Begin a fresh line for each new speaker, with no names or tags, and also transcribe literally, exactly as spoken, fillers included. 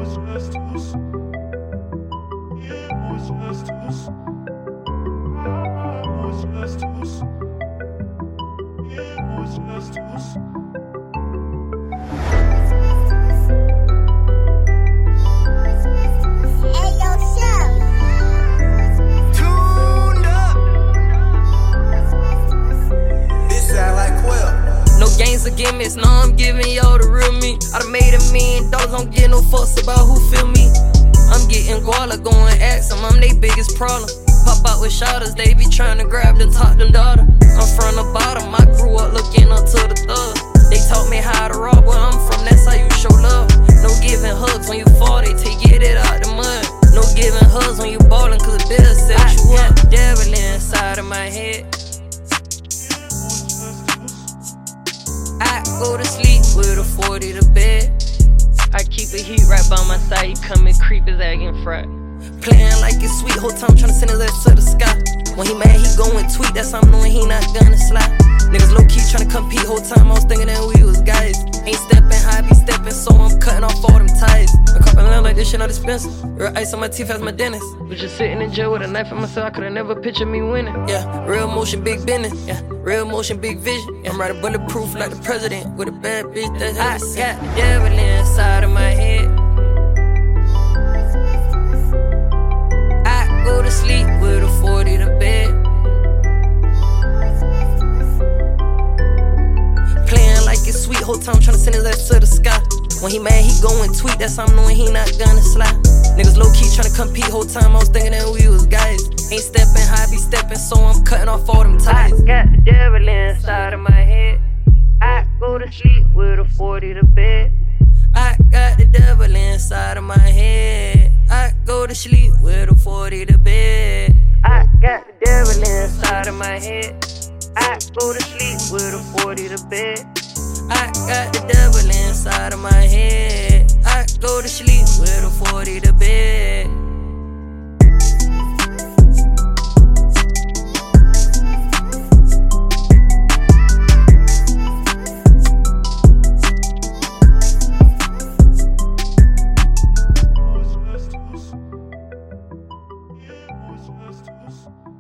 Gimmicks, no, I'm giving y'all the real me. I done made a million dollars, don't give no fucks about who feel me. I'm getting guala, going ask them, I'm they biggest problem. Pop out with shotters, they be trying to grab the top, them daughter. I'm from the bottom, I grew up looking up to the thug. They taught me how to rob, where I'm from, that's how you show love. No giving hugs when you fall, they take get it out the mud. No giving hugs when you ballin', cause the bill set you up. Devil inside of my head. I go to sleep with a forty to bed. I keep a heat right by my side. You come and creep his acting fried. Playing like it's sweet, whole time tryna send his ass to the sky. When he mad, he go and tweet, that's how I'm knowing he not gonna slide. Niggas low key tryna compete, whole time I was thinking that we was guys. Ain't stepping high, be stepping, so I'm cutting off all them ties. I'm coughing loud like this shit not expensive. Real ice on my teeth as my dentist. Was just sitting in jail with a knife in myself, I could've never pictured me winning. Yeah, real motion, big business. Yeah, real motion, big vision. Yeah, I'm riding bulletproof like the president with a bad bitch that's I got the devil inside of my head. I go to sleep with a forty to bed. Playing like it's sweet, whole time tryna send his ass to the sky. When he mad, he go and tweet, that's how I'm knowing he not gonna slide. Niggas low key tryna compete, whole time I was thinking that we was guys. Ain't stepping high, be stepping, so I'm cutting off all them ties. I got the devil inside of my head. I go to sleep with a forty to bed. I got the devil inside of my head. I go to sleep with a forty to bed. I got the devil inside of my head. I go to sleep with a forty to bed. I got the devil inside of my head. I go to sleep with a forty to bed.
Justice.